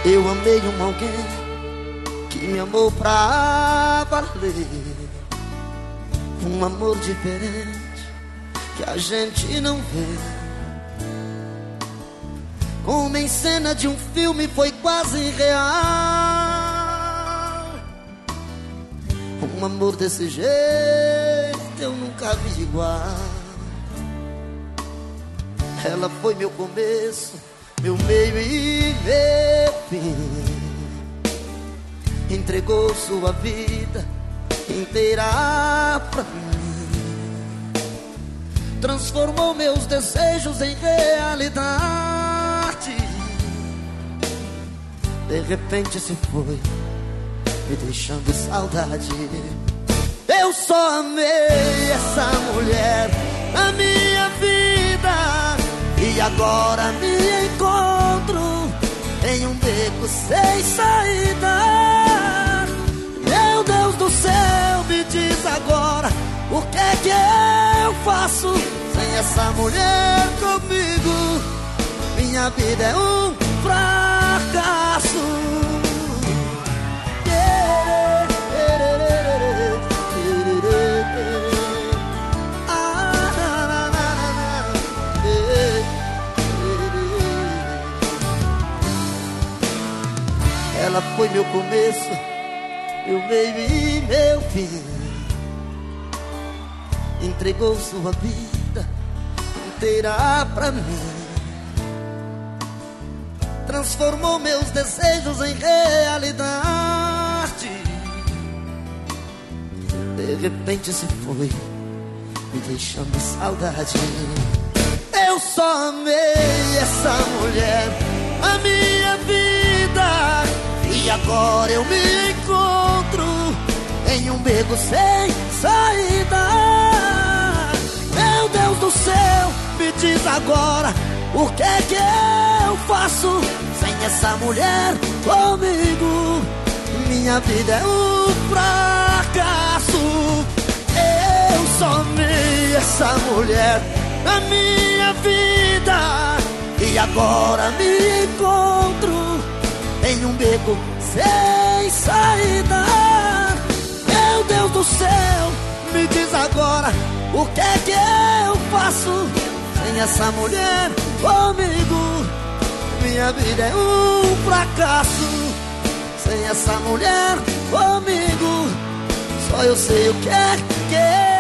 Eu amei alguém que me amou pra valer. Um amor diferente que a gente não vê. Como em cena de um filme, foi quase real. Um amor desse jeito eu nunca vi igual. Ela foi meu começo, meu meio e meu fim. Entregou sua vida inteira pra mim. Transformou meus desejos em realidade. De repente se foi, me deixando saudade. Eu só amei essa mulher na minha vida, e agora me encontro em um beco sem saída. Meu Deus do céu, me diz agora, o que é que eu faço sem essa mulher comigo? Minha vida é um fracasso. Ela foi meu começo, meu meio e meu fim. Entregou sua vida inteira pra mim. Transformou meus desejos em realidade. De repente se foi, me deixando saudade. Eu só amei essa mulher a minha vida, e agora eu me encontro em um beco sem saída. Meu Deus do céu, me diz agora, o que é que eu faço sem essa mulher comigo? Minha vida é um fracasso. Eu só amei essa mulher na minha vida, e agora me encontro em um beco sem saída. Meu Deus do céu, me diz agora, o que é que eu faço sem essa mulher comigo? Minha vida é um fracasso sem essa mulher comigo. Só eu sei o que é que